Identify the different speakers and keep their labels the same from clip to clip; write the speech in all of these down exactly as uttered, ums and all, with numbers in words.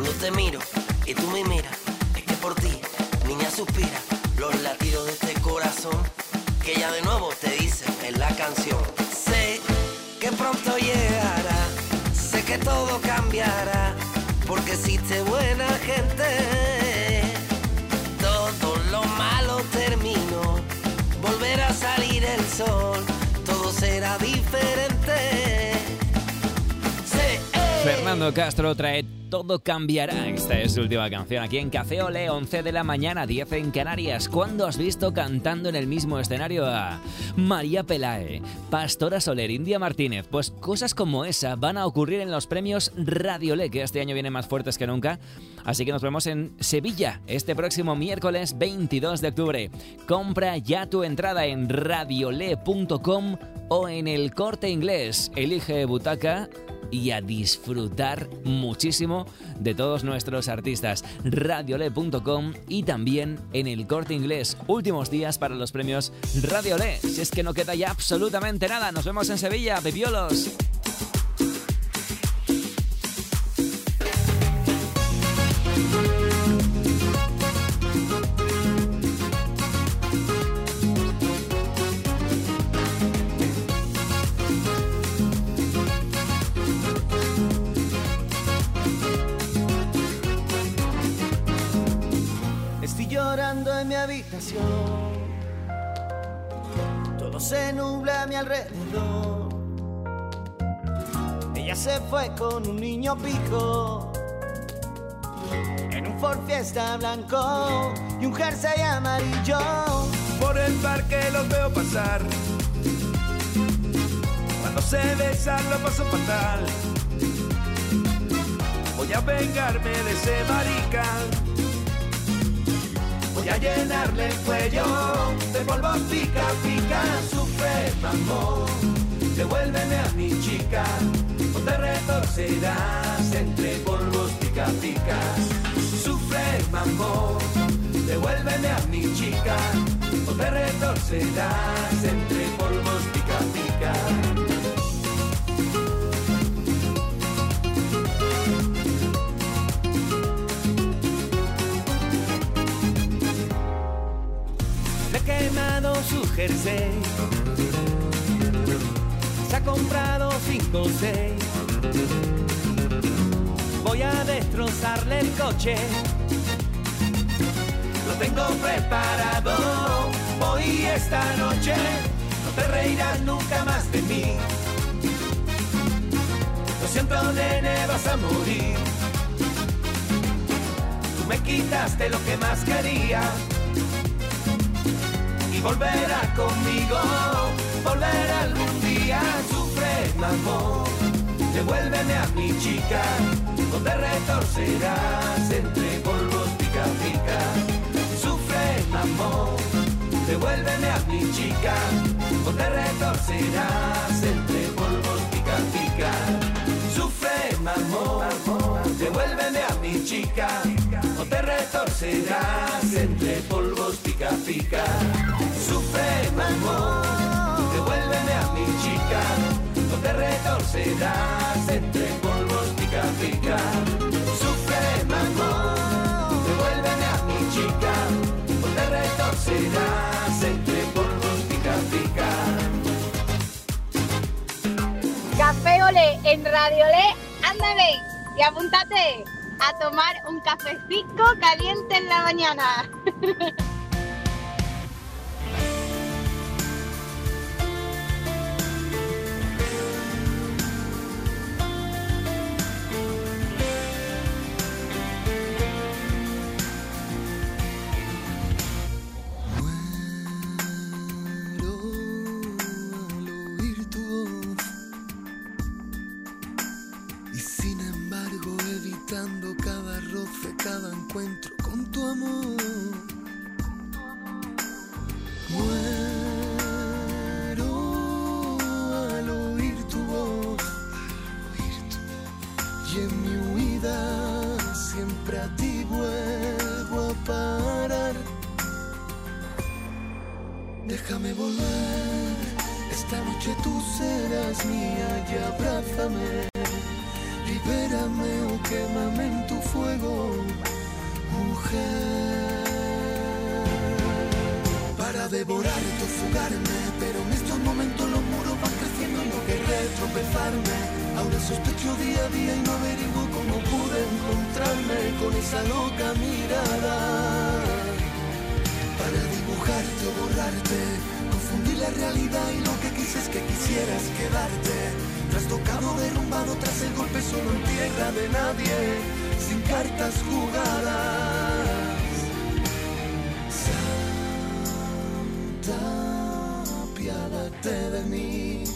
Speaker 1: Cuando te miro y tú me miras, es que por ti, niña, suspira los latidos de este corazón que ya de nuevo te dicen en la canción. Sé que pronto llegará, sé que todo cambiará, porque existe buena gente. Todo lo malo terminó, volverá a salir el sol, todo será diferente. Sé, eh.
Speaker 2: Fernando Castro trae Todo cambiará. Esta es su última canción aquí en Café Olé, once de la mañana, diez en Canarias. ¿Cuándo has visto cantando en el mismo escenario a María Pelae, Pastora Soler, India Martínez? Pues cosas como esa van a ocurrir en los premios Radio Olé, que este año vienen más fuertes que nunca. Así que nos vemos en Sevilla este próximo miércoles veintidós de octubre. Compra ya tu entrada en radiolé punto com o en El Corte Inglés. Elige butaca y a disfrutar muchísimo de todos nuestros artistas. radiolé punto com y también en El Corte Inglés. Últimos días para los premios Radio Olé. Si es que no queda ya absolutamente nada. Nos vemos en Sevilla, bebiolos.
Speaker 3: En mi habitación, todo se nubla a mi alrededor. Ella se fue con un niño pijo en un Ford Fiesta blanco y un jersey amarillo.
Speaker 4: Por el parque los veo pasar, cuando se besan lo paso fatal. Voy a vengarme de ese marica, voy a llenarle el cuello de polvo pica, pica. Sufre, mamón, devuélveme a mi chica, o te retorcerás entre polvos pica, pica. Sufre, mamón, devuélveme a mi chica, o te retorcerás entre polvos pica, pica.
Speaker 3: Quemado su jersey, se ha comprado cinco o seis. Voy a destrozarle el coche, lo tengo preparado. Hoy esta noche no te reirás nunca más de mí. Lo siento, nene, vas a morir. Tú me quitaste lo que más quería, volverá conmigo, volverá algún día. Sufre, mamón, devuélveme a mi chica, o te retorcerás entre polvos pica, pica. Sufre, mamón, devuélveme a mi chica, o te retorcerás entre polvos pica, pica. Sufre, mamón, devuélveme a mi chica, o te retorcerás entre polvos pica, pica. Sufre, mamón, devuélveme a mi chica, o te retorcerás entre polvos pica, pica. Sufre, mamón, devuélveme a mi chica, o te retorcerás entre polvos pica, pica.
Speaker 5: Café Olé en Radio Olé, ándale y apúntate a tomar un cafecito caliente en la mañana.
Speaker 6: Cada roce, cada encuentro con tu amor. Muero al oír tu voz, y en mi huida siempre a ti vuelvo a parar. Déjame volver, esta noche tú serás mía y abrázame. libérame o quémame en tu fuego, mujer. Para devorarte o fugarme, pero en estos momentos los muros van creciendo y no querré tropezarme. Ahora sospecho día a día y no averiguo cómo pude encontrarme con esa loca mirada. Para dibujarte o borrarte, confundir la realidad y lo que quise es que quisieras quedarte. Trastocado, derrumbado tras el golpe, solo en tierra de nadie, sin cartas jugadas. Santa, apiádate de mí.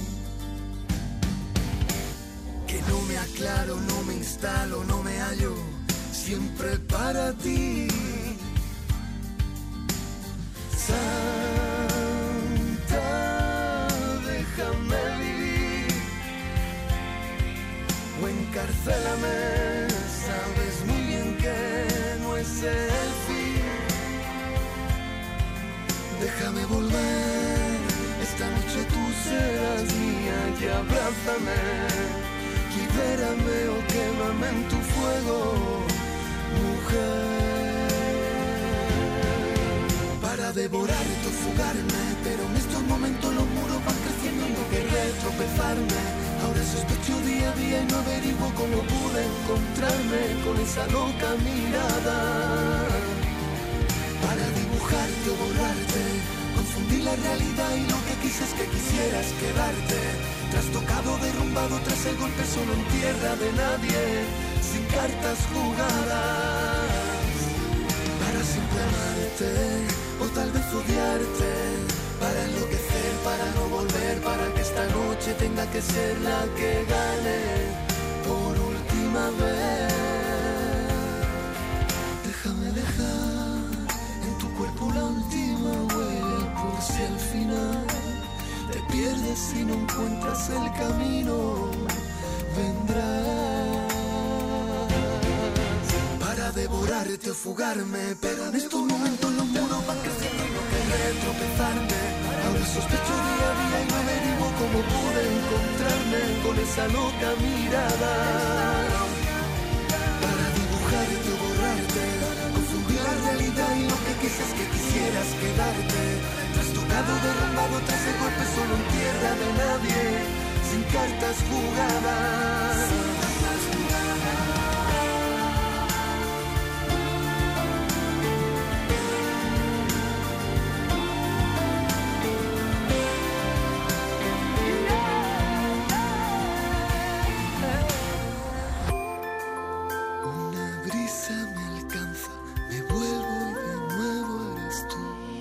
Speaker 6: Que no me aclaro, no me instalo, no me hallo, siempre para ti. Santa, déjame vivir o encarcélame, sabes muy bien que no es el fin. Déjame volver, esta noche tú serás mía y abrázame. Libérame o quémame en tu fuego, mujer. Para devorarte o fugarme, pero en estos momentos los muros van creciendo y no querré tropezarme. Ahora sospecho día a día y no averiguo cómo pude encontrarme con esa loca mirada. Para dibujarte o borrarte, confundir la realidad y lo que quise es que quisieras quedarte. Trastocado, derrumbado tras el golpe, solo en tierra de nadie, sin cartas jugadas. Para siempre amarte, o tal vez odiarte, para enloquecer, para no volver, para que esta noche tenga que ser la que gane por última vez. Déjame dejar en tu cuerpo la última huella, por si al final te pierdes y no encuentras el camino, vendrás para devorarte o fugarme, pero en estos momentos los muros van creciendo y no querré tropezarme. Ahora sospecho día a día y no averiguo cómo pude encontrarme con esa loca mirada. Para dibujarte o borrarte, confundir la realidad y lo que quise es que quisieras quedarte. Trastocado, derrumbado tras el golpe, solo en tierra de nadie, sin cartas jugadas. Una brisa me alcanza, me vuelvo y de nuevo eres tú.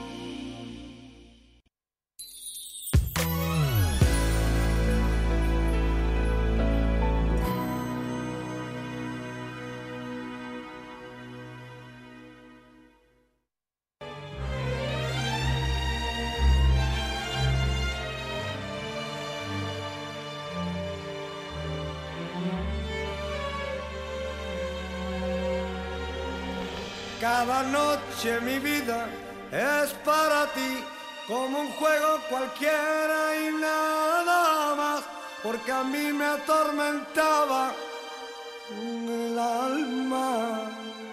Speaker 3: Cada noche mi vida es para ti, como un juego cualquiera y nada más, porque a mí me atormentaba el alma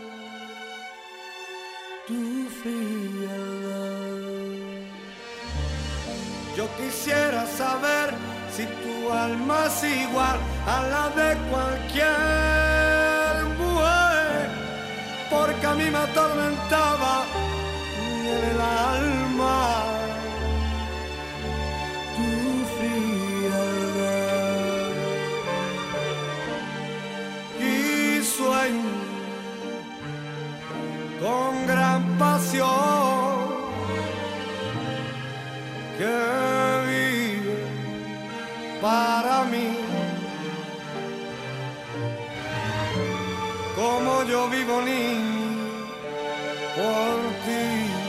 Speaker 3: tu frialdad. Yo quisiera saber si tu alma es igual a la de cualquier mujer, porque a mí me atormentaba en el alma tu frialdad. Y sueño con gran pasión que vive para mí, como yo vivo ni por ti.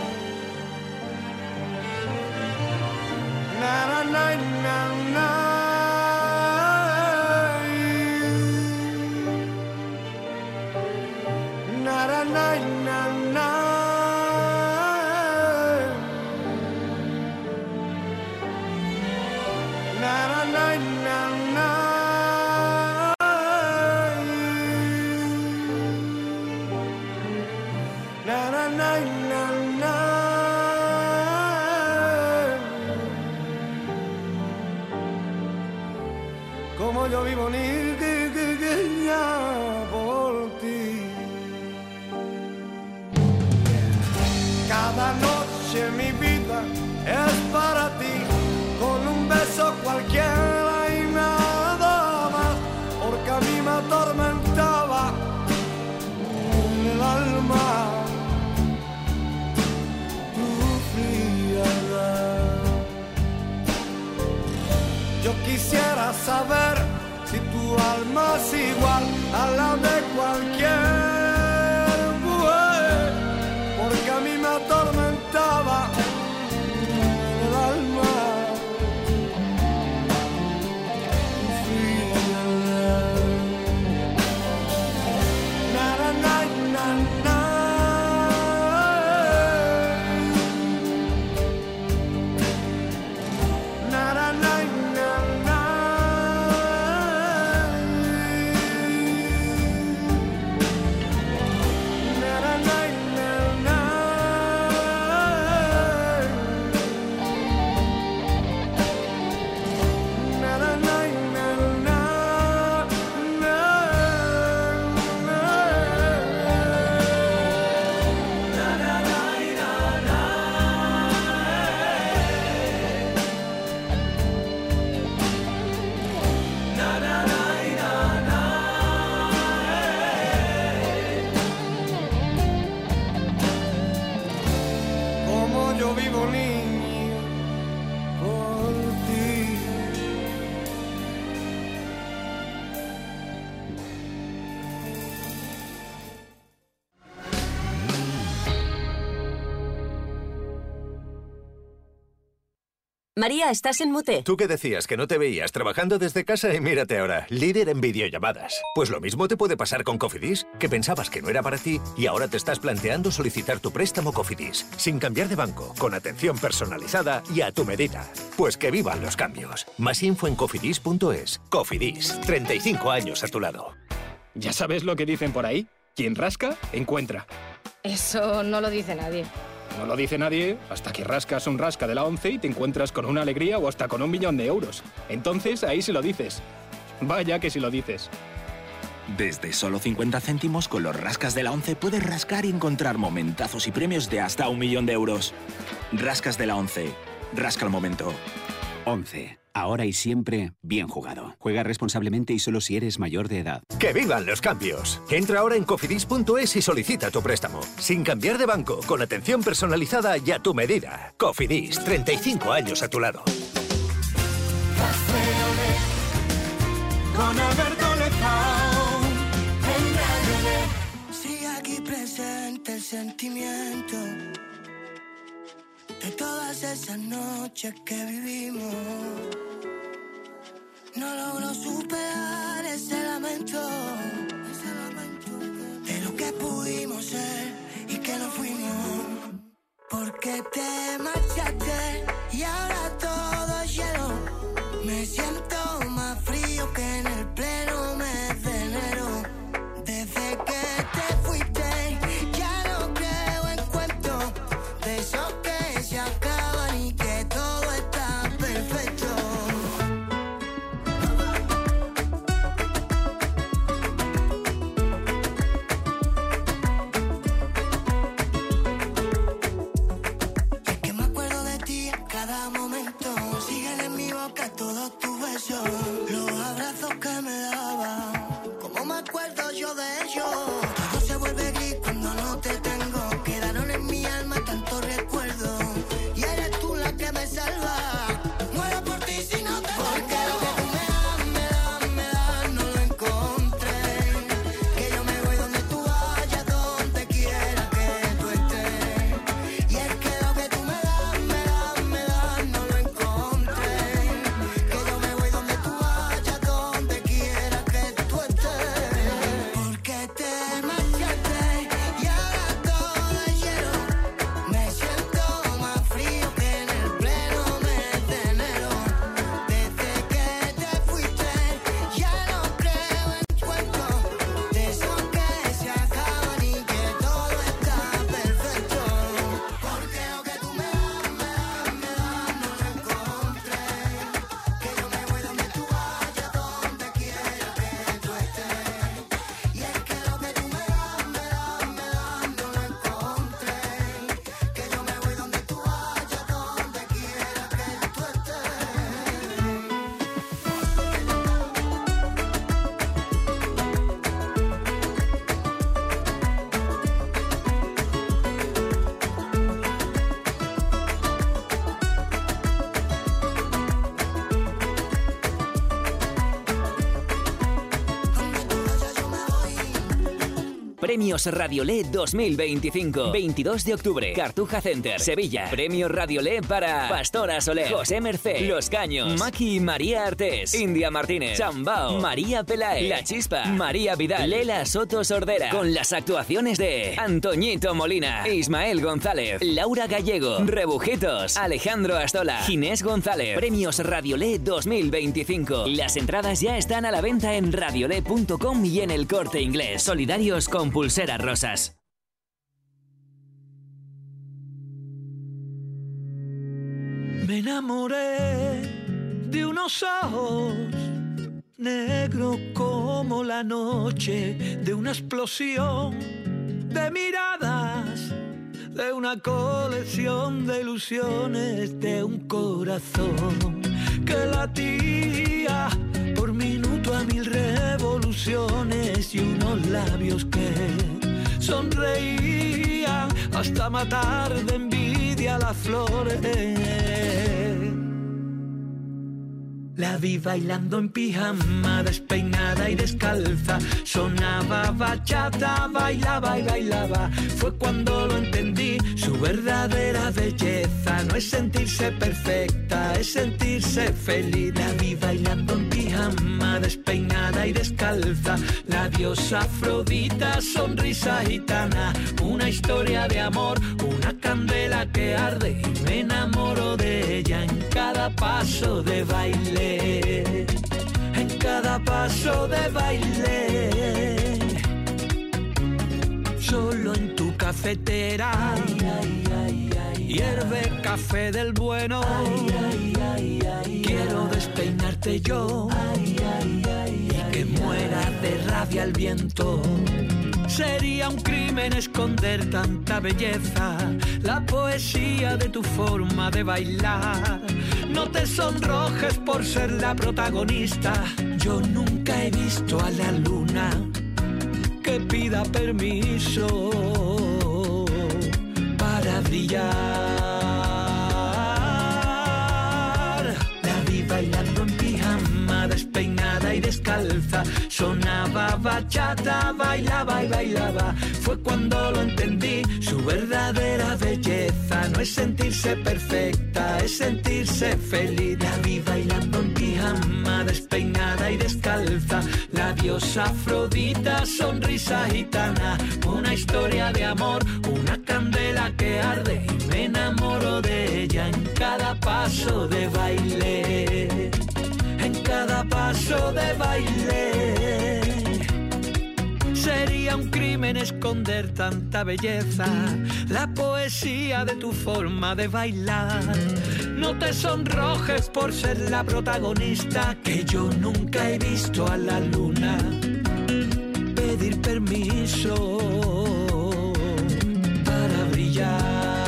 Speaker 3: Na na na na na. Na na na na na. Na na na na na.
Speaker 6: na, na, na. Como yo vivo ni que, que, que ya por ti. Cada noche mi vida es para ti, con un beso cualquiera y nada más, porque a mí me atormentaba en el alma tu frialdad. Yo quisiera saber si tu alma es igual a la de cualquier mujer, porque a mí me atormentaba en el alma tu frialdad. Na, na, na, na, na. Na, na, na, na, na. Como yo vivo niño por ti.
Speaker 7: María, estás en mute.
Speaker 8: ¿Tú qué decías? Que no te veías trabajando desde casa y mírate ahora, líder en videollamadas. Pues lo mismo te puede pasar con Cofidis, que pensabas que no era para ti y ahora te estás planteando solicitar tu préstamo Cofidis, sin cambiar de banco, con atención personalizada y a tu medida. Pues que vivan los cambios. Más info en cofidis punto es. Cofidis, treinta y cinco años a tu lado.
Speaker 9: ¿Ya sabes lo que dicen por ahí? Quien rasca, encuentra.
Speaker 10: Eso no lo dice nadie.
Speaker 9: No lo dice nadie hasta que rascas un rasca de la ONCE y te encuentras con una alegría o hasta con un millón de euros. Entonces, ahí sí lo dices. Vaya que sí lo dices.
Speaker 11: Desde solo cincuenta céntimos con los rascas de la ONCE puedes rascar y encontrar momentazos y premios de hasta un millón de euros. Rascas de la ONCE. Rasca el momento.
Speaker 12: ONCE. Ahora y siempre, bien jugado. Juega responsablemente y solo si eres mayor de edad.
Speaker 8: ¡Que vivan los cambios! Entra ahora en cofidis punto es y solicita tu préstamo. Sin cambiar de banco, con atención personalizada y a tu medida. Cofidis, treinta y cinco años a tu lado.
Speaker 6: Con Alberto Lezao en Radio Le.
Speaker 13: Sigue aquí presente el sentimiento de todas esas noches que vivimos. No logro superar ese lamento, ese lamento de lo que pudimos ser y que no fuimos. Porque te marchaste y ahora todo es hielo. Me siento más frío que en el pleno mes de enero. Desde que te fuiste ya no creo en cuentos de esos que se acaban y que todo está perfecto.
Speaker 2: Premios Radiolé dos mil veinticinco. veintidós de octubre, Cartuja Center, Sevilla. Premios Radiolé para Pastora Soler, José Mercé, Los Caños, Maki y María Artés, India Martínez, Chambao, María Pelae, La Chispa, María Vidal, Lela Soto Sordera, con las actuaciones de Antoñito Molina, Ismael González, Laura Gallego, Rebujitos, Alejandro Astola, Ginés González. Premios Radiolé dos mil veinticinco. Las entradas ya están a la venta en radiolé punto com y en El Corte Inglés. Solidarios con pulseras rosas.
Speaker 6: Me enamoré de unos ojos negros como la noche, de una explosión de miradas, de una colección de ilusiones, de un corazón que latía por minuto a mil revoluciones y unos labios que sonreían hasta matar de envidia las flores. La vi bailando en pijama, despeinada y descalza. Sonaba bachata, bailaba y bailaba. Fue cuando lo entendí, su verdadera belleza no es sentirse perfecta, es sentirse feliz. La vi bailando en pijama, despeinada y descalza. La diosa Afrodita, sonrisa gitana. Una historia de amor, una candela que arde. Y me enamoro de ella en cada paso de baile. En cada paso de baile, solo en tu cafetera, ay, ay, ay, ay, hierve café del bueno, ay, ay, ay, ay, quiero despeinarte yo, ay, ay, ay, y que muera de rabia el viento. Sería un crimen esconder tanta belleza, la poesía de tu forma de bailar. No te sonrojes por ser la protagonista. Yo nunca he visto a la luna que pida permiso para brillar. La vi bailando en pijama, despeinada y descalza. Sonaba bachata, bailaba y bailaba. Fue cuando lo entendí, su verdadera belleza no es sentirse perfecta, es sentirse feliz. La vi bailando en pijama, despeinada y descalza. La diosa Afrodita, sonrisa gitana. Una historia de amor, una candela que arde. Y me enamoro de ella en cada paso de baile. En cada paso de baile. Sería un crimen esconder tanta belleza, la poesía de tu forma de bailar. No te sonrojes por ser la protagonista, que yo nunca he visto a la luna pedir permiso para brillar.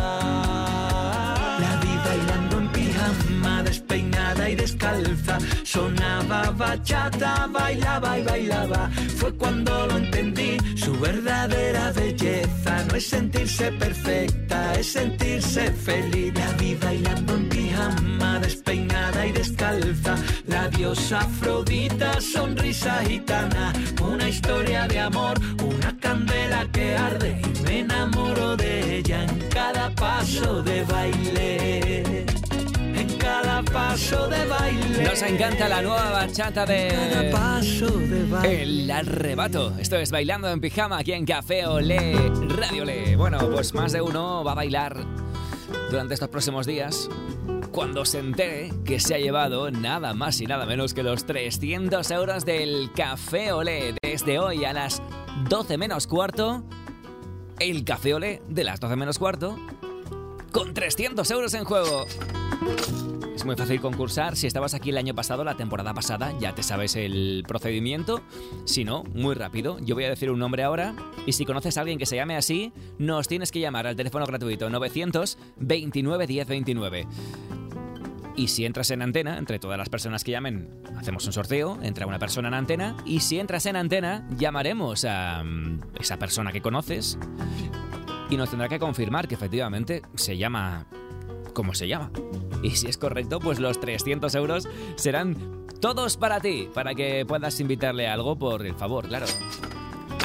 Speaker 6: La vi bailando en pijama, despeinada y descalza. Sonaba bachata, bailaba y bailaba. Fue cuando lo entendí, su verdadera belleza no es sentirse perfecta, es sentirse feliz. La vi bailando en pijama, despeinada y descalza. La diosa Afrodita, sonrisa gitana. Una historia de amor, una candela que arde. Y me enamoro de ella en cada paso de baile. En cada paso de baile.
Speaker 2: Nos encanta la nueva bachata de...
Speaker 6: Cada paso de baile.
Speaker 2: El Arrebato. Esto es Bailando en Pijama aquí en Café Olé, Radio Olé. Bueno, pues más de uno va a bailar durante estos próximos días cuando se entere que se ha llevado nada más y nada menos que los trescientos euros del Café Olé. Desde hoy a las doce menos cuarto, el Café Olé de las doce menos cuarto con trescientos euros en juego. Es muy fácil concursar. Si estabas aquí el año pasado, la temporada pasada, ya te sabes el procedimiento. Si no, muy rápido. Yo voy a decir un nombre ahora y si conoces a alguien que se llame así, nos tienes que llamar al teléfono gratuito novecientos veintinueve diez veintinueve. Y si entras en antena, entre todas las personas que llamen, hacemos un sorteo, entra una persona en antena y si entras en antena, llamaremos a esa persona que conoces y nos tendrá que confirmar que efectivamente se llama como se llama. Y si es correcto, pues los trescientos euros serán todos para ti, para que puedas invitarle a algo por el favor, claro.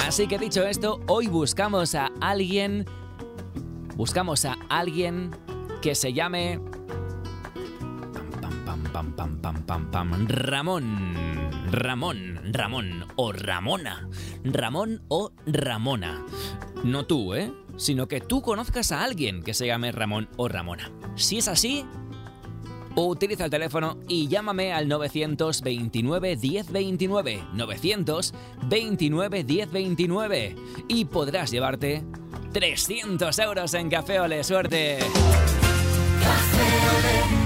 Speaker 2: Así que dicho esto, hoy buscamos a alguien, buscamos a alguien que se llame pam, pam, pam, pam, pam, pam, pam, Ramón, Ramón, Ramón o Ramona, Ramón o Ramona. No tú, ¿eh? Sino que tú conozcas a alguien que se llame Ramón o Ramona. Si es así, utiliza el teléfono y llámame al novecientos veintinueve diez veintinueve, novecientos veintinueve diez veintinueve y podrás llevarte trescientos euros en Café Olé. ¡Suerte! Café Olé.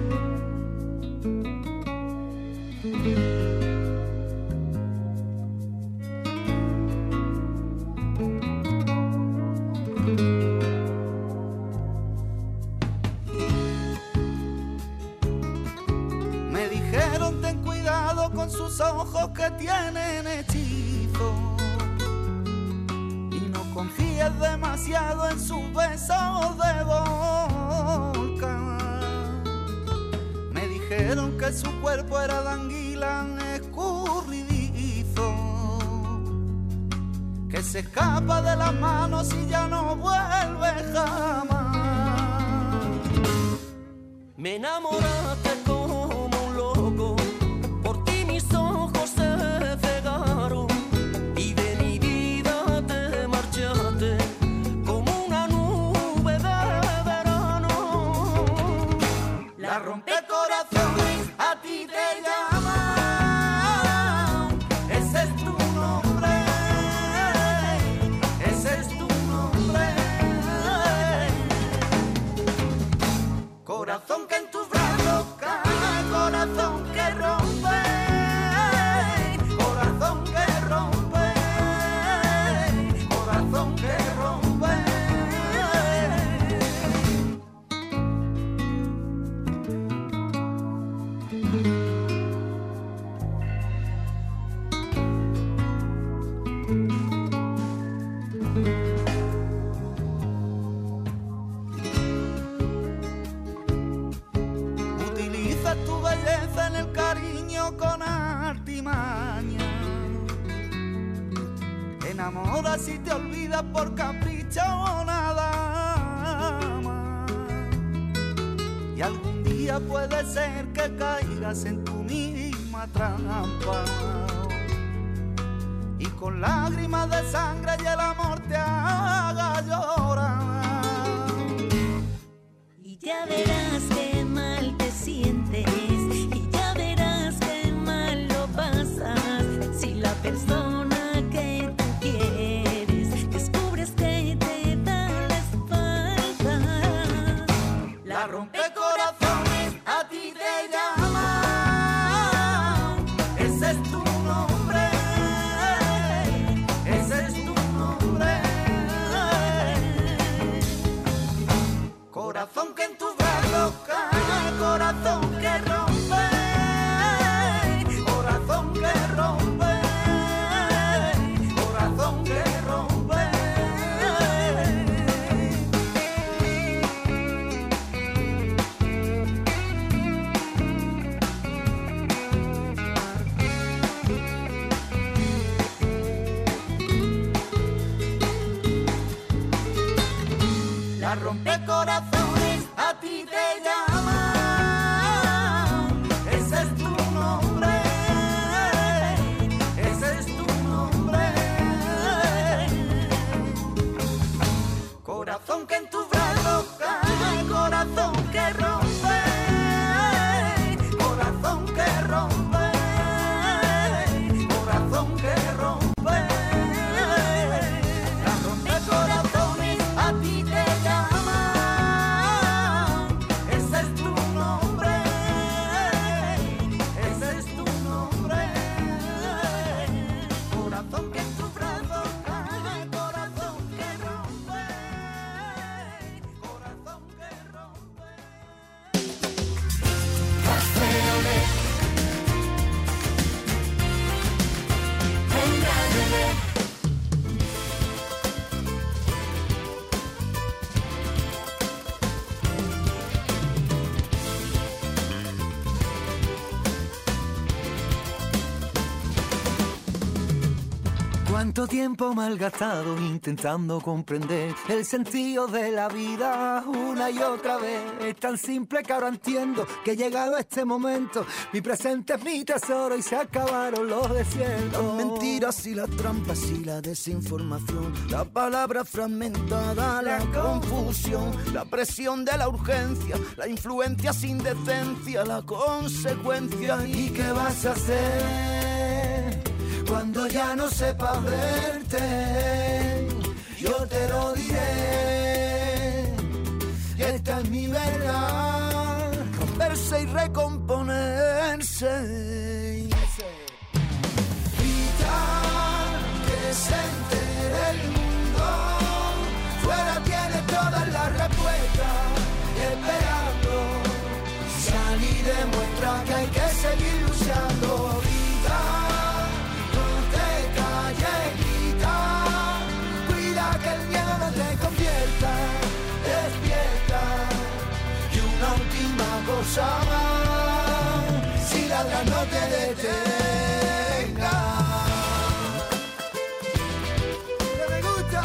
Speaker 3: Con sus ojos que tienen hechizo y no confíes demasiado en sus besos de boca. Me dijeron que su cuerpo era de anguila escurridizo, que se escapa de las manos y ya no vuelve jamás.
Speaker 1: Me enamoraste como un loco, por ti mis ojos se cegaron y de mi vida te marchaste como una nube de verano.
Speaker 3: La rompecorazones a ti te llama, ese es tu nombre, ese es tu nombre. Corazón que en tus brazos cae, corazón que rompe, corazón que rompe, corazón que rompe. Utiliza tu belleza en el cariño con artimaña, enamoras y te olvidas por capricho o nada más. Y algún día puede ser que caigas en tu misma trampa y con lágrimas de sangre y el amor te haga llorar.
Speaker 14: Y ya verás qué mal te sientes, y ya verás qué mal lo pasas, si la persona que tú quieres descubres que te da la espalda.
Speaker 3: La rompecorazones a ti te llama, ese es tu nombre, ese es tu nombre.
Speaker 6: Cuánto tiempo malgastado intentando comprender el sentido de la vida una y otra vez. Es tan simple que ahora entiendo que he llegado a este momento. Mi presente es mi tesoro y se acabaron los desiertos.
Speaker 15: Las mentiras y las trampas y la desinformación, la palabra fragmentada, la confusión, la presión de la urgencia, la influencia sin decencia, la consecuencia.
Speaker 6: ¿Y qué vas a hacer cuando ya no sepas verte? Yo te lo diré, y esta es mi verdad.
Speaker 15: Romperse y recomponerse.
Speaker 6: Evitar que se entere el mundo, fuera tiene todas las respuestas, esperando. Sal y demuestra que hay que seguir luchando. Grita, no te calles, grita. Cuida que el miedo no te convierta. Despierta, y una última cosa más, si ladras no te detenga. Que me gusta.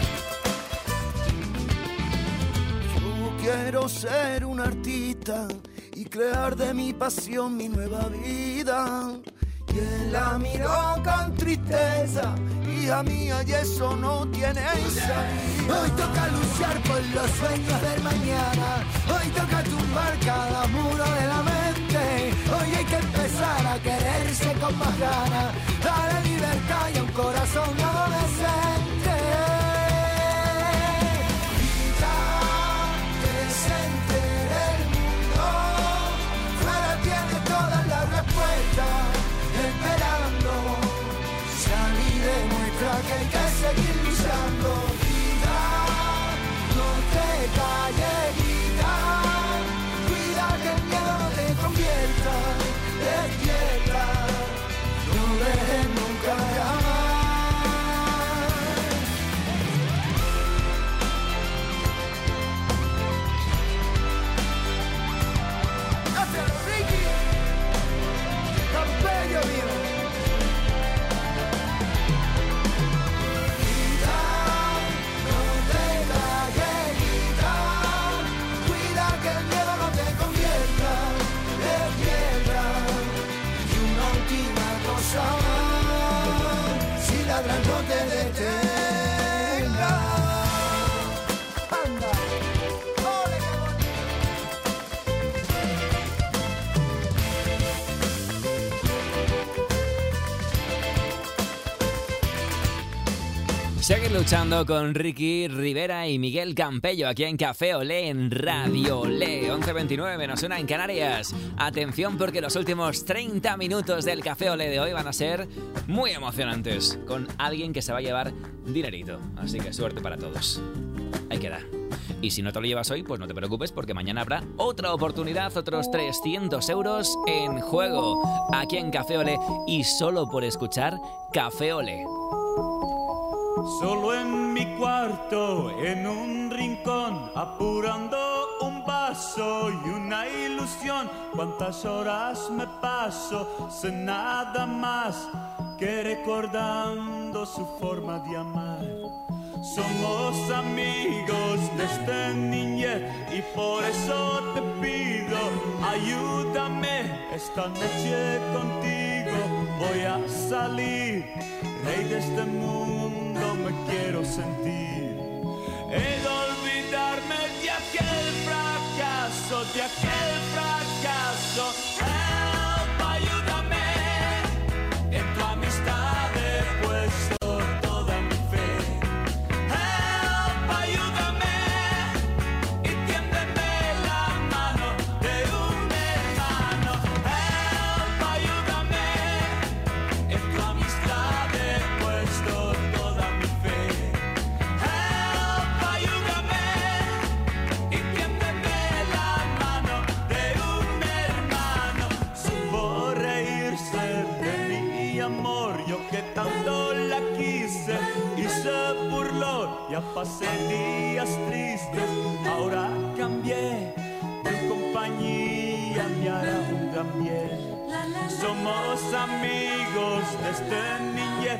Speaker 15: Yo quiero ser un artista y crear de mi pasión mi nueva vida.
Speaker 6: Y él la miró con tristeza, hija mía, y eso no tiene salida. Hoy toca luchar por los sueños del mañana, hoy toca tumbar cada muro de la mente. Hoy hay que empezar a quererse con más ganas, darle libertad y a un corazón adolescente. Grita, que se entere el mundo, fuera tiene todas las respuestas, esperando. Sal y demuestra que hay que seguir luchando. Grita, no te calles, grita. Cuida que el miedo no te convierta. Despierta, no dejes nunca jamás. ¡Hácelo, Ricky! ¡Campello mío! Si ladras no te detenga. Anda, ole qué
Speaker 2: bonito. Seguir luchando con Ricky Rivera y Miguel Campello aquí en Café Olé en Radio Olé. once veintinueve menos una en Canarias. Atención porque los últimos treinta minutos del Café Olé de hoy van a ser muy emocionantes, con alguien que se va a llevar dinerito. Así que suerte para todos. Ahí queda. Y si no te lo llevas hoy, pues no te preocupes porque mañana habrá otra oportunidad, otros trescientos euros en juego aquí en Café Olé y solo por escuchar Café Olé.
Speaker 16: Solo en mi cuarto, en un rincón, apurando un vaso y una ilusión. Cuántas horas me paso sin nada más que recordando su forma de amar. Somos amigos desde niñez y por eso te pido, ayúdame esta noche contigo. Voy a salir, rey de este mundo me quiero sentir. He de olvidarme de aquel fracaso, de aquel fracaso. Help, ayúdame, en tu amistad he puesto toda mi fe. Help, ayúdame y tiéndeme la mano de un hermano. Help, ayúdame, en tu amistad he puesto toda mi fe. Help, ayúdame y tiéndeme la mano de un hermano. Supo reírse de mi amor, yo que tanto la quise y se burló. Ya pasé días tristes, ahora cambié, tu compañía me hará un gran bien. Somos amigos desde niñez y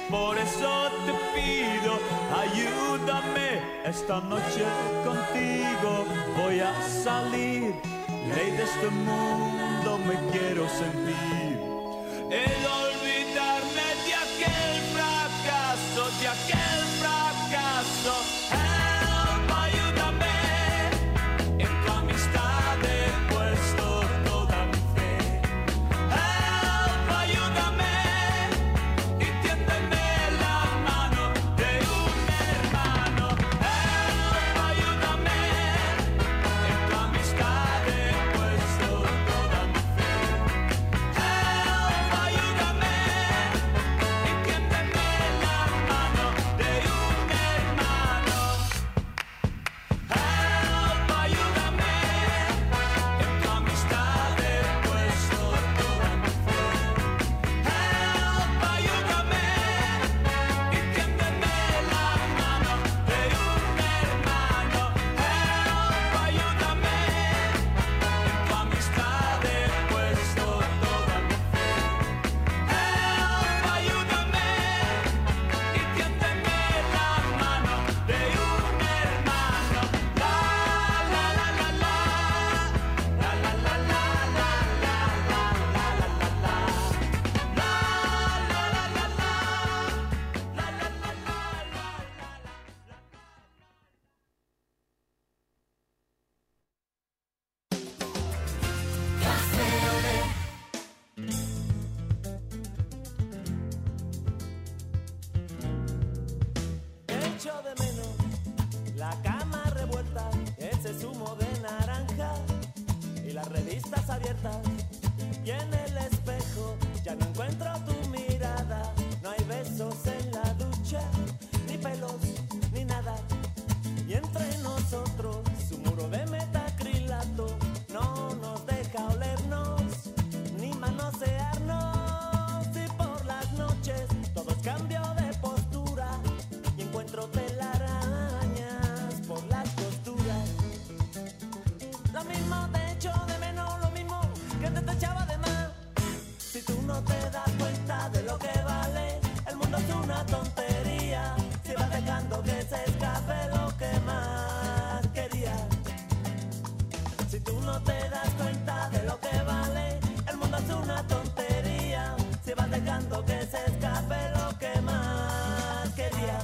Speaker 16: por eso te pido, ayúdame esta noche contigo. Voy a salir, rey de este mundo me quiero sentir. El olvidarme de aquel fracaso, de aquel fracaso. Help, ayúdame, en tu amistad he puesto toda mi fe. Help, ayúdame, y tiéndeme la mano de un hermano. Help, ayúdame, en tu amistad he puesto toda mi fe. Help, ayúdame, y tiéndeme la mano de un hermano. Help, ayúdame, en tu amistad he puesto toda mi fe. Help, ayúdame, y tiéndeme la mano de un hermano. Help, ayúdame, en tu amistad he puesto toda mi fe. Help, ayúdame, y tiéndeme la mano de un hermano. La la la la la, la la la la la, la la la la la, la la
Speaker 4: Echo de menos la cama revuelta, ese zumo de naranja y las revistas abiertas. Y en el espejo ya no encuentro tu mirada. No hay besos en la ducha, ni pelos, ni nada. Y entre nosotros su muro de metacrilato no nos deja olernos ni manosearnos. Y por las noches todo es cambio de postura y encuentro telarañas por las costuras. Lo mismo te echo de menos, lo mismo que te, te echaba de más. Si tú no te das cuenta de lo que vale, el mundo es una tontería. Si vas dejando que se escape lo que más querías. Si tú no te das cuenta de lo que vale, el mundo es una tontería. Si vas dejando que se escape lo que más querías.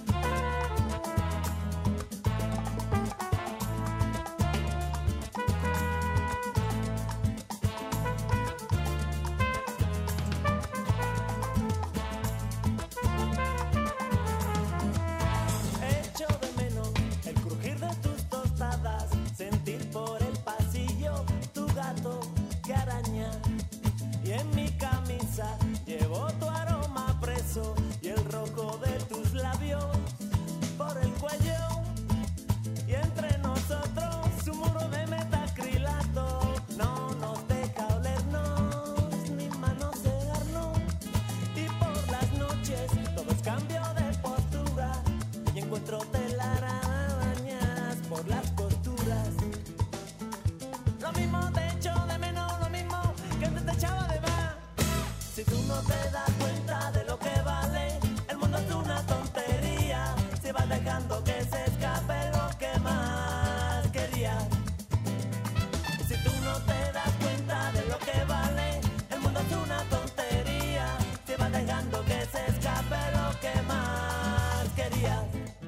Speaker 4: Echo de menos el crujir de tus tostadas, sentir por el pasillo tu gato que araña. Y en mi camisa llevo tu aroma preso y el rojo de tus labios por el cuello. Y entre nosotros su muro de metacrilato no nos deja olernos ni manosearnos. Y por las noches todo es cambio de postura y encuentro telarañas por las costuras. Lo mismo te echo de menos, lo mismo que te, te echaba de más. Si tú no te das cuenta de lo que vale, el mundo es una tontería. Si vas dejando que se escape lo que más querías. Si tú no te das cuenta de lo que vale, el mundo es una tontería. Si vas dejando que se escape lo que más querías.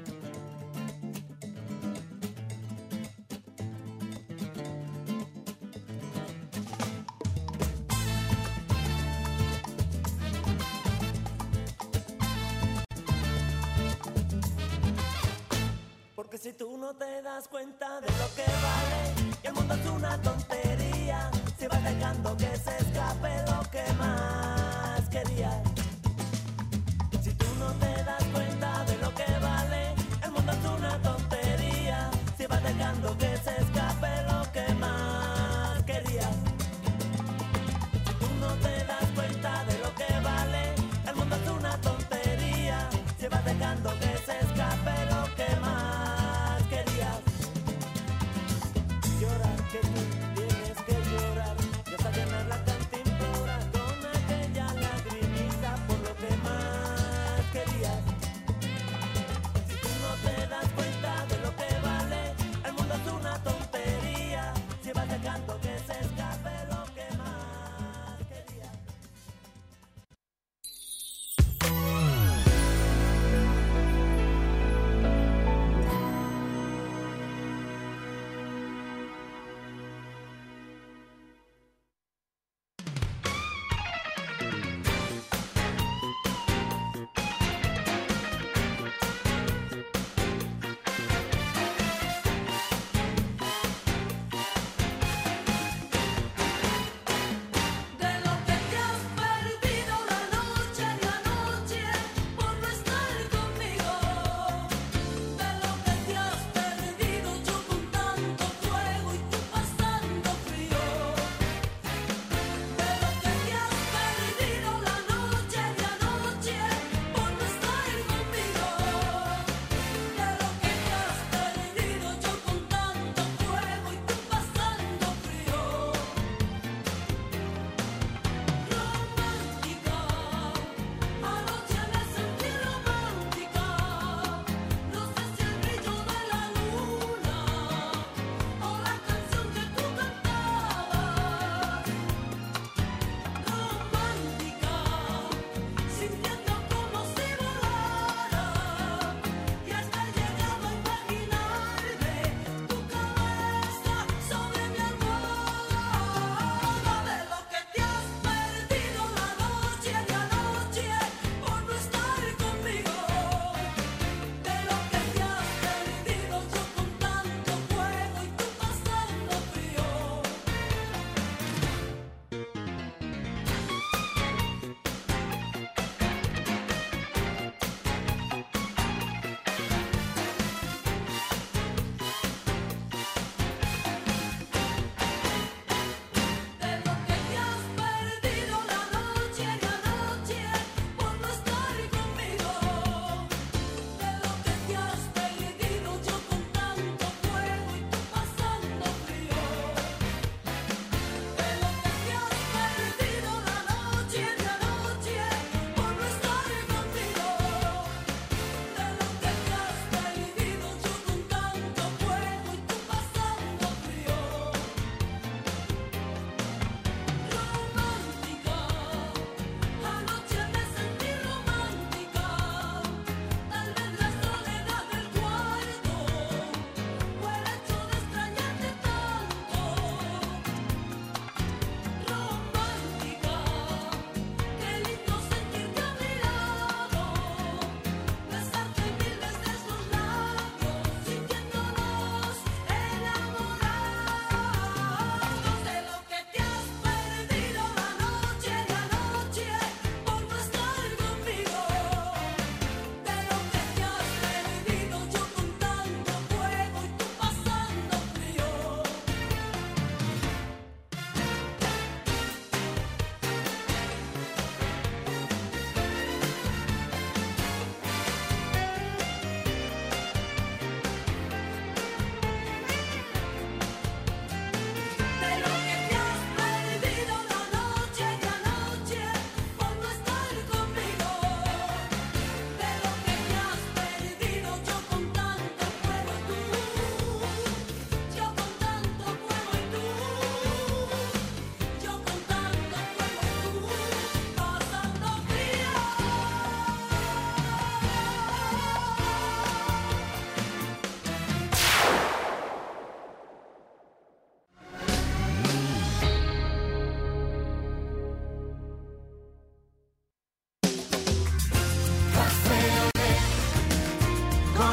Speaker 4: Porque si tú no te das cuenta de lo que vale, y el mundo es una tontería. Si vas dejando que se escape lo que más querías. Si tú no te das cuenta de lo que vale, el mundo es una tontería. Si vas dejando que se escape lo que más querías. Si tú no te das cuenta de lo que vale, el mundo es una tontería. Si vas dejando que se escape lo que más querías. Llorar que tú tienes que llorar, y hasta llenar la cantimplora con aquella lagrimita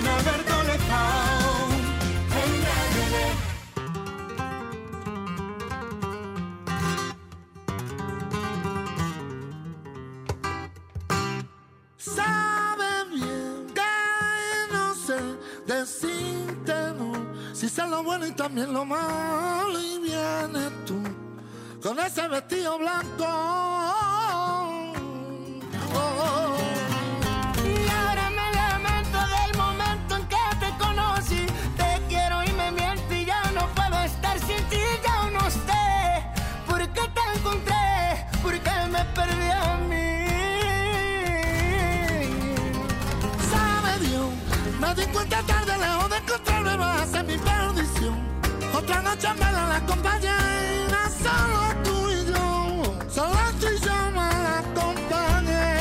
Speaker 6: van a ver reflejado en Radio L. Sabe bien que no sé decirte no, si sé lo bueno y también lo malo, y vienes tú con ese vestido blanco. Oh, y ahora me lamento del momento en que te conocí. Te quiero y me miento y ya no puedo estar sin ti. Ya no sé por qué te encontré, por qué me perdí a mí. Me di cuenta tarde, lejos de encontrarme, vas a ser mi perdición. Otra noche me la acompañé, solo tú y yo, solo tú y yo me la acompañé.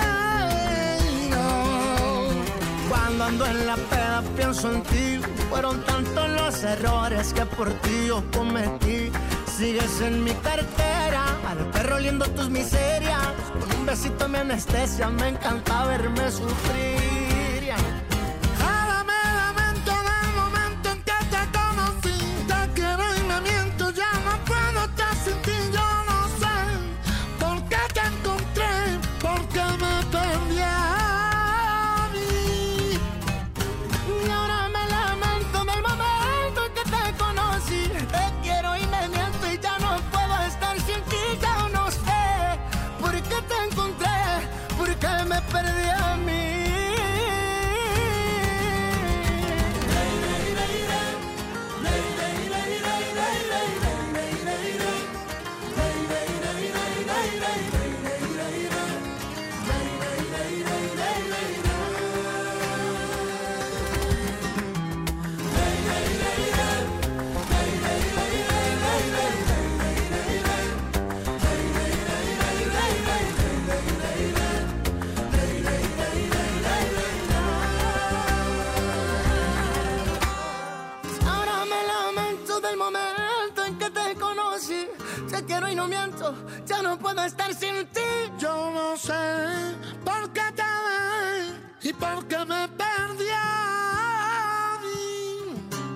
Speaker 6: No. Cuando ando en la peda pienso en ti, fueron tantos los errores que por ti yo cometí. Sigues en mi cartera, al perro oliendo tus miserias. Con un besito me anestesia, me encanta verme sufrir. Ya no puedo estar sin ti. Yo no sé por qué te ve y por qué me perdí a mí.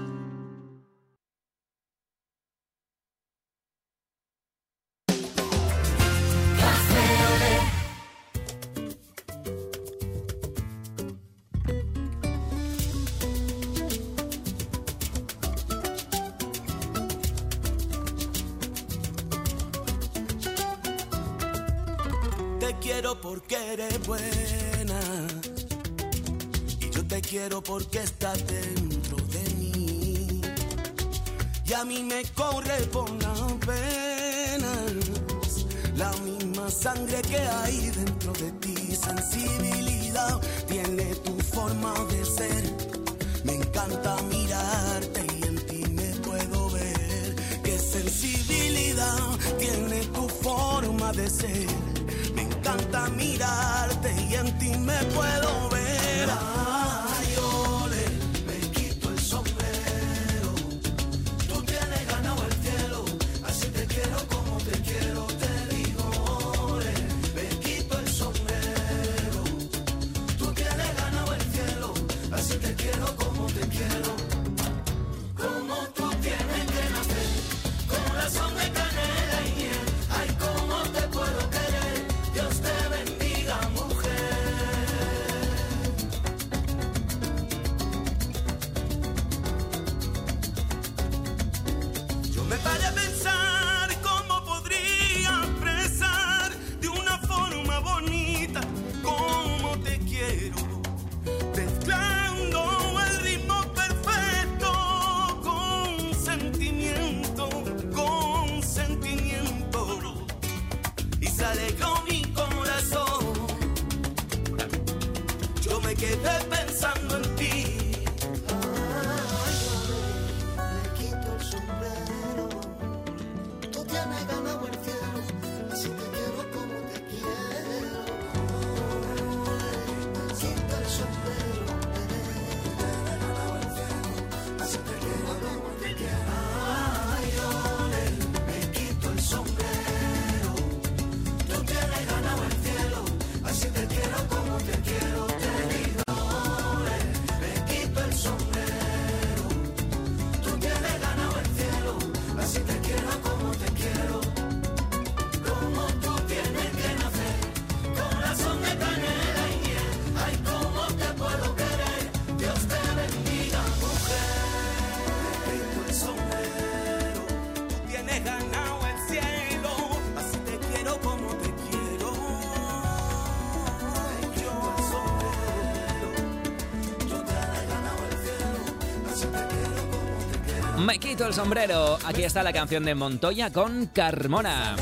Speaker 6: Porque eres buena y yo te quiero porque estás dentro de mí, y a mí me corre por las venas la misma sangre que hay dentro de ti. Sensibilidad tiene tu forma de ser, me encanta mirarte y en ti me puedo ver. Qué sensibilidad tiene tu forma de ser, me encanta mirarte y en ti me puedo ver. Ay, ole, me quito el sombrero. Tú tienes ganado el cielo, así te quiero como te quiero. Te digo, ole, me quito el sombrero. Tú tienes ganado el cielo, así te quiero como te quiero. Como tú tienes que nacer, corazón de canela y miel. Ay, cómo te puedo querer. Dios te bendiga, mujer. Yo me paré a pensar cómo podría expresar de una forma bonita cómo te quiero, mezclando el ritmo perfecto con sentimiento, con sentimiento, y se alegró mi corazón. Yo me quedé pensando en ti. Ay, me quito el sombrero. Tú tienes ganado el cielo, así te quiero como te quiero. Me quito el sombrero. Tienes ganado el cielo, así te quiero como te quiero. Ay, ole, me quito el sombrero. Tú tienes ganado el cielo, así te quiero como te quiero. Te digo, ole, me quito
Speaker 2: Me quito el sombrero. Aquí está la canción de Montoya con Carmona.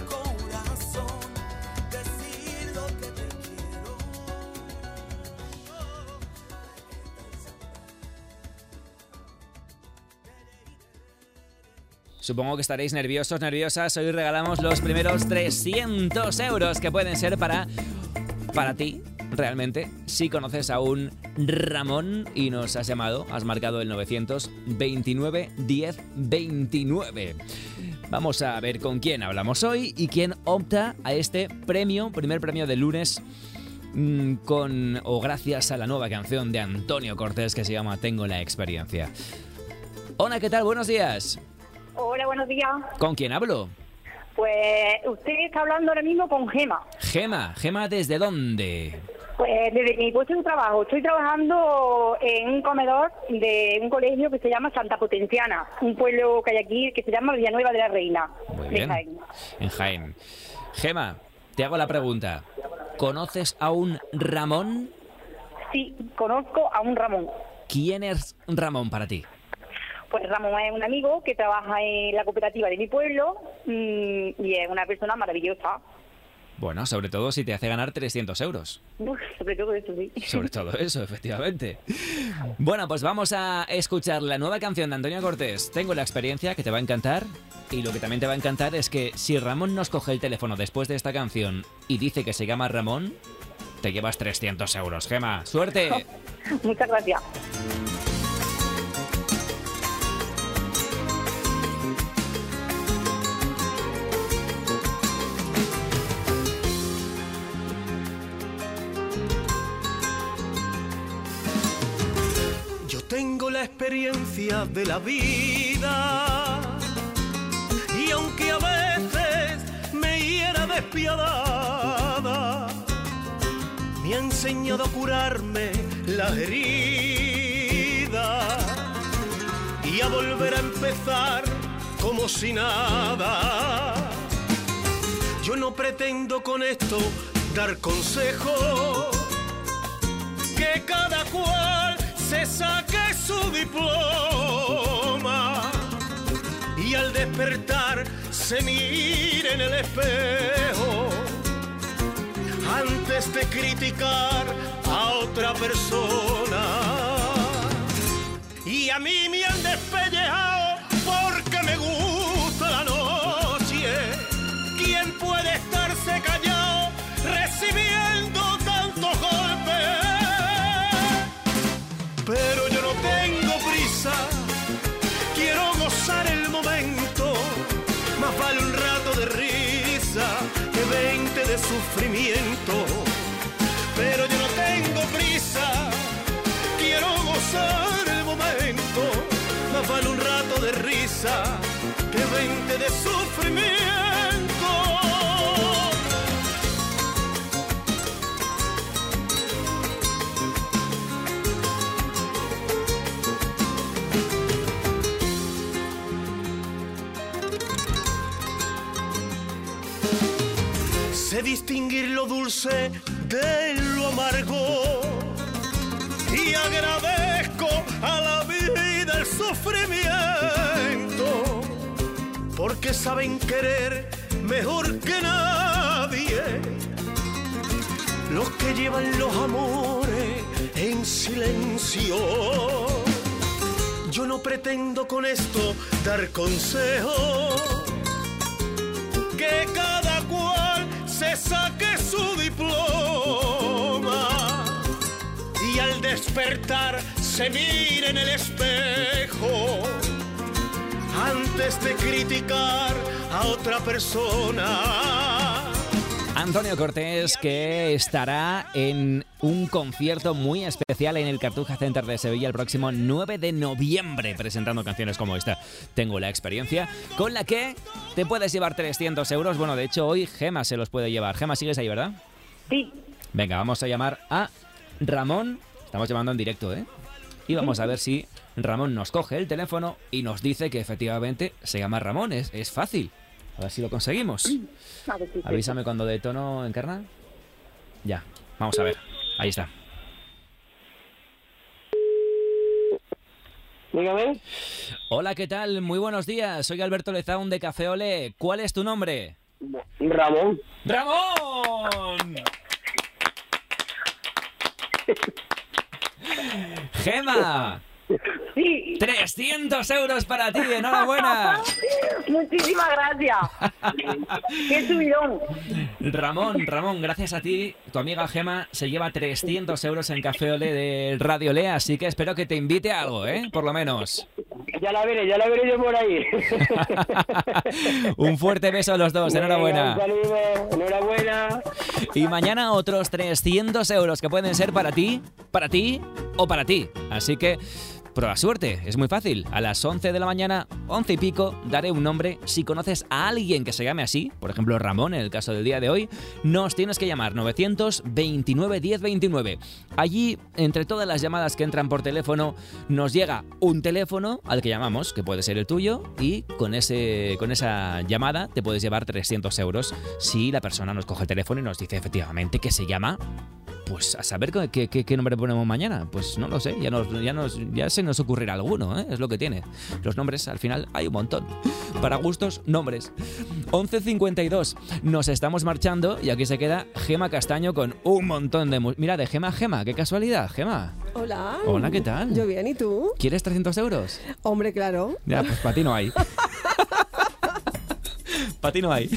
Speaker 2: Supongo que estaréis nerviosos, nerviosas. Hoy regalamos los primeros trescientos euros que pueden ser para, para ti, realmente. Si conoces a un Ramón y nos has llamado, has marcado el novecientos veintinueve diez veintinueve. Vamos a ver con quién hablamos hoy y quién opta a este premio, primer premio del lunes, mmm, con o gracias a la nueva canción de Antonio Cortés que se llama Tengo la experiencia. Hola, ¿qué tal? Buenos días.
Speaker 17: Hola, buenos días.
Speaker 2: ¿Con quién hablo?
Speaker 17: Pues usted está hablando ahora mismo con Gema.
Speaker 2: Gema, Gema, ¿desde dónde?
Speaker 17: Pues desde mi puesto de trabajo. Estoy trabajando en un comedor de un colegio que se llama Santa Potenciana, un pueblo que hay aquí que se llama Villanueva de la Reina.
Speaker 2: Muy
Speaker 17: de
Speaker 2: bien.
Speaker 17: Jaén.
Speaker 2: En Jaén. Gema, te hago la pregunta. ¿Conoces a un Ramón?
Speaker 17: Sí, conozco a un Ramón.
Speaker 2: ¿Quién es Ramón para ti?
Speaker 17: Pues Ramón es un amigo que trabaja en la cooperativa de mi pueblo mmm, y es una persona maravillosa.
Speaker 2: Bueno, sobre todo si te hace ganar trescientos euros.
Speaker 17: Uf, sobre todo eso, sí.
Speaker 2: Sobre todo eso, efectivamente. Bueno, pues vamos a escuchar la nueva canción de Antonio Cortés. Tengo la experiencia que te va a encantar. Y lo que también te va a encantar es que si Ramón nos coge el teléfono después de esta canción y dice que se llama Ramón, te llevas trescientos euros. Gema, ¡suerte!
Speaker 17: Muchas gracias.
Speaker 4: Tengo la experiencia de la vida y aunque a veces me hiera despiadada, me ha enseñado a curarme las heridas y a volver a empezar como si nada. Yo no pretendo con esto dar consejos, que cada cual se saque su diploma y al despertar se mire en el espejo antes de criticar a otra persona. Y a mí me han despellejado porque me gusta la noche. ¿Quién puede estarse callado recibiendo tantos golpes? Pero yo no tengo prisa, quiero gozar el momento. Más vale un rato de risa que veinte de sufrimiento. Pero yo no tengo prisa, quiero gozar el momento. Más vale un rato de risa que veinte de sufrimiento. Sé distinguir lo dulce de lo amargo y agradezco a la vida el sufrimiento, porque saben querer mejor que nadie los que llevan los amores en silencio. Yo no pretendo con esto dar consejos, que cada cual se saque su diploma y al despertar se mire en el espejo antes de criticar a otra persona.
Speaker 2: Antonio Cortés, que estará en un concierto muy especial en el Cartuja Center de Sevilla el próximo nueve de noviembre, presentando canciones como esta, Tengo la experiencia, con la que te puedes llevar trescientos euros. Bueno, de hecho, hoy Gema se los puede llevar. Gema, ¿sigues ahí, verdad?
Speaker 17: Sí.
Speaker 2: Venga, vamos a llamar a Ramón. Estamos llamando en directo, ¿eh? Y vamos a ver si Ramón nos coge el teléfono y nos dice que efectivamente se llama Ramón. Es, es fácil. A ver si lo conseguimos. Avísame cuando de tono encarna. Ya, vamos a ver. Ahí está.
Speaker 18: Dígame.
Speaker 2: Hola, ¿qué tal? Muy buenos días. Soy Alberto Lezaun de Café Olé. ¿Cuál es tu nombre?
Speaker 18: Ramón.
Speaker 2: ¡Ramón! Gema.
Speaker 17: Sí.
Speaker 2: trescientos euros para ti, enhorabuena.
Speaker 17: Muchísimas gracias. ¡Qué subidón!
Speaker 2: Ramón, Ramón, gracias a ti, tu amiga Gema se lleva trescientos euros en Café Olé de Radio Olé, así que espero que te invite a algo, ¿eh? Por lo menos.
Speaker 18: Ya la veré, ya la veré yo por ahí.
Speaker 2: Un fuerte beso a los dos, enhorabuena.
Speaker 18: Un saludo, enhorabuena.
Speaker 2: Y mañana otros trescientos euros que pueden ser para ti, para ti o para ti. Así que prueba suerte, es muy fácil. A las once de la mañana, once y pico, daré un nombre. Si conoces a alguien que se llame así, por ejemplo Ramón, en el caso del día de hoy, nos tienes que llamar novecientos veintinueve diez veintinueve. Allí, entre todas las llamadas que entran por teléfono, nos llega un teléfono al que llamamos, que puede ser el tuyo, y con, ese, con esa llamada te puedes llevar trescientos euros si la persona nos coge el teléfono y nos dice efectivamente que se llama... Pues a saber qué, qué, qué nombre ponemos mañana. Pues no lo sé, ya, nos, ya, nos, ya se nos ocurrirá alguno, ¿eh? Es lo que tiene. Los nombres, al final, hay un montón. Para gustos, nombres. once cincuenta y dos. Nos estamos marchando y aquí se queda Gema Castaño con un montón de... Mira, de Gema a Gema, qué casualidad, Gema.
Speaker 19: Hola.
Speaker 2: Hola, ¿qué tal?
Speaker 19: Yo bien, ¿y tú?
Speaker 2: ¿Quieres trescientos euros?
Speaker 19: Hombre, claro.
Speaker 2: Ya, pues para ti no hay. Para ti no hay.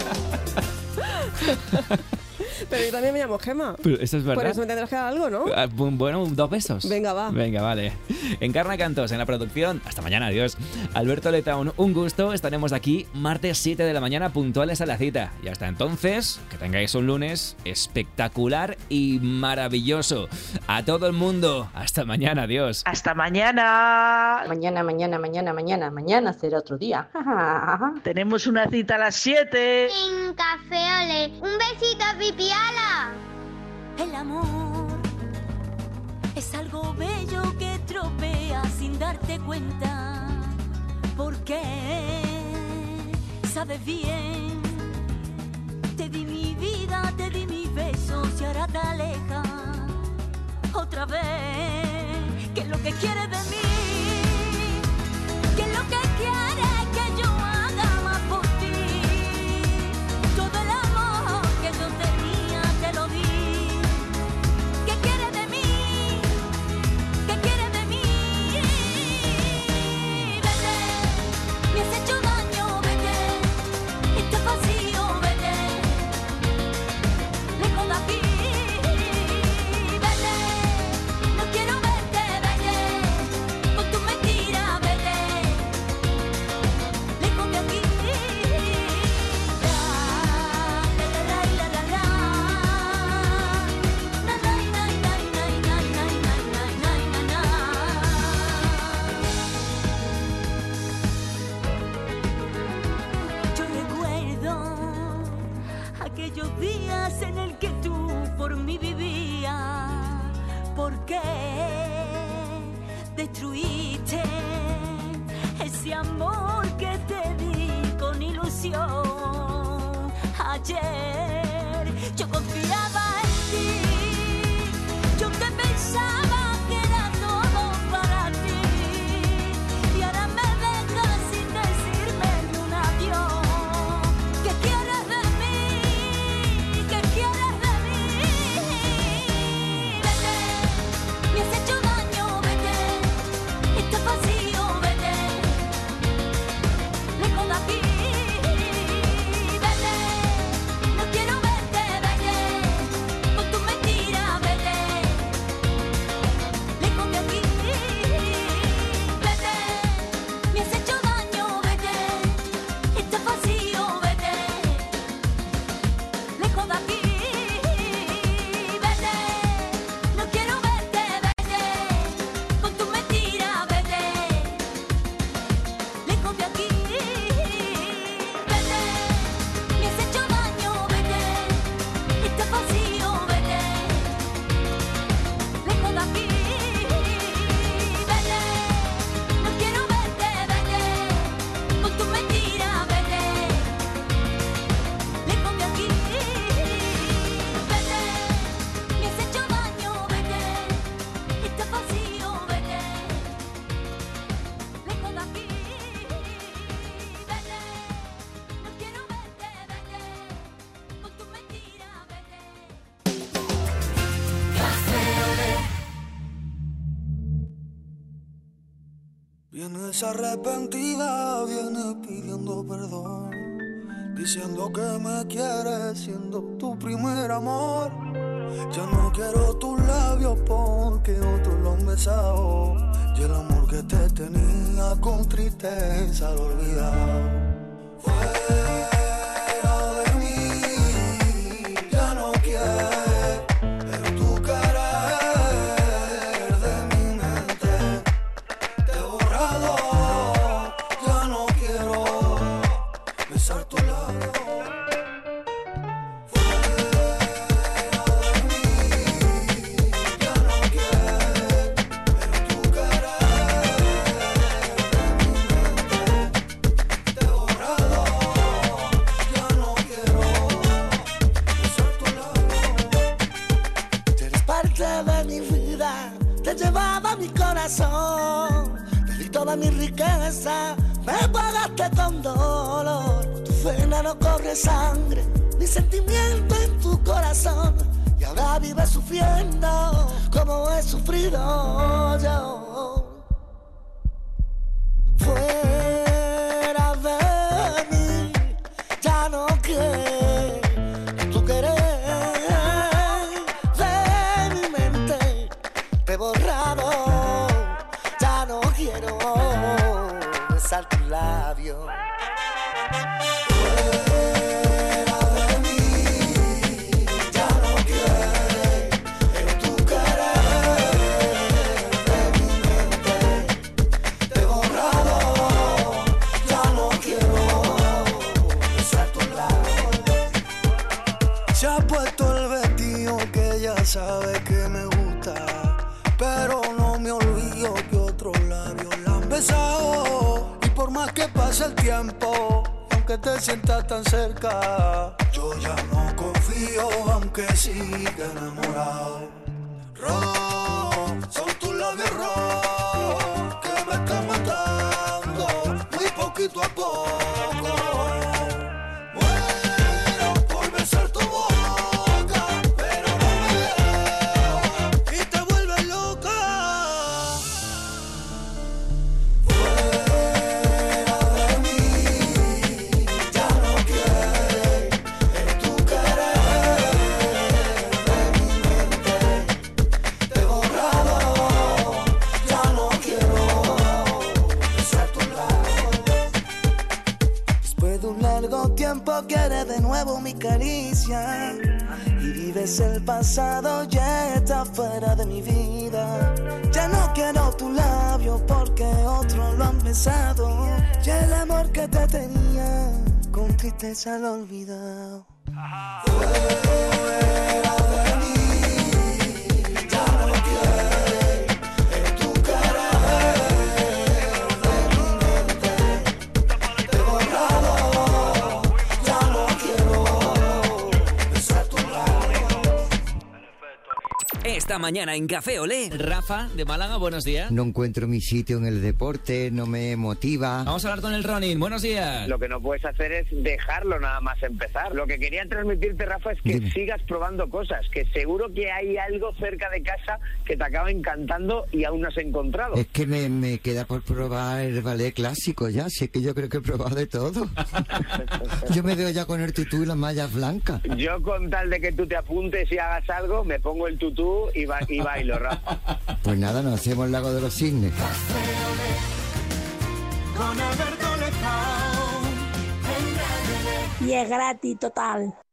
Speaker 19: Pero yo también me llamo Gema.
Speaker 2: Pero eso es verdad.
Speaker 19: Por eso me tendrás que dar algo, ¿no?
Speaker 2: Ah, Bueno, dos besos.
Speaker 19: Venga, va.
Speaker 2: Venga, vale. Encarna Cantos en la producción. Hasta mañana, adiós. Alberto Lezaun, un gusto. Estaremos aquí martes siete de la mañana puntuales a la cita. Y hasta entonces, que tengáis un lunes espectacular y maravilloso. A todo el mundo. Hasta mañana, adiós.
Speaker 20: Hasta mañana.
Speaker 21: Mañana, mañana, mañana, mañana, mañana será otro día.
Speaker 20: Tenemos una cita a las siete.
Speaker 5: En Café Olé. Un besito, Pipiala.
Speaker 14: El amor es algo bello que tropea sin darte cuenta. Porque sabes bien, te di mi vida, te di mis besos y ahora te alejas otra vez. ¿Qué es lo que quieres de mí? ¿Qué es lo que quieres que yo haga más por ti? Todo el amor que yo tenía te lo di. ¿Qué quieres de mí? ¿Qué quieres de mí? Vete, me has hecho daño, vete. Este vacío, vete. Lejos de aquí. Vete, no quiero verte, vete. Con tu mentira, vete. Lejos de aquí. Yo recuerdo aquellos días en el que tú por mí vivías. ¿Por qué destruiste ese amor que te di con ilusión? Ayer yo confiaba en ti, yo te pensaba que era todo para ti, y ahora me dejas sin decirme ni un adiós. ¿Qué quieres de mí? ¿Qué quieres de mí? Vete, me has hecho daño, vete. Este vacío, vete. Lejos de aquí. Vete, no quiero
Speaker 6: Vienes arrepentida, vienes pidiendo perdón, diciendo que me quieres siendo tu primer amor. Ya no quiero tus labios porque otros lo han besado, y el amor que te tenía con tristeza lo he olvidado. Fuera de mí, ya no quiero tu querer de mi mente. Te he borrado, ya no quiero besar tu labio.
Speaker 13: Te llevaba mi corazón, te di toda mi riqueza, me pagaste con dolor. Tu vena no corre sangre, ni sentimiento en tu corazón, y ahora vives sufriendo como he sufrido yo. Fuera de mí, ya no quiero tu querer. He borrado, ya no quiero besar tus labios. Fuera de mí, ya no quiero tu querer de mi mente. Te he borrado, ya no quiero besar tus labios. Se ha puesto el vestido que ya sabe que me gusta, pero no me olvido que otros labios la han besado. Y por más que pase el tiempo, aunque te sientas tan cerca, yo ya no confío aunque siga enamorado. Rojo, son tus labios rojos que me están matando, muy poquito a poco. Muero por besar tu boca. Tiempo quiere de nuevo mi caricia, y vives el pasado, ya está fuera de mi vida. Ya no quiero tu labio porque otros lo han besado, ya el amor que te tenía con tristeza lo he olvidado. Fuera de mí, ya no quiero tu querer de mi mente. Te he borrado.
Speaker 2: Esta mañana en Café Olé, Rafa de Málaga, buenos días.
Speaker 7: No encuentro mi sitio en el deporte, no me motiva.
Speaker 2: Vamos a hablar con el Ronin, buenos días.
Speaker 22: Lo que no puedes hacer es dejarlo nada más empezar. Lo que quería transmitirte, Rafa, es que Dime. sigas probando cosas, que seguro que hay algo cerca de casa que te acaba encantando y aún no has encontrado.
Speaker 7: Es que me, me queda por probar el ballet clásico ya, si es que yo creo que he probado de todo. Yo me veo ya con el tutú y las mallas blancas.
Speaker 22: Yo con tal de que tú te apuntes y hagas algo, me pongo el tutú y, ba y bailo, Rafa.
Speaker 7: Pues nada, nos hacemos el Lago de los Cisnes.
Speaker 13: Y es gratis total.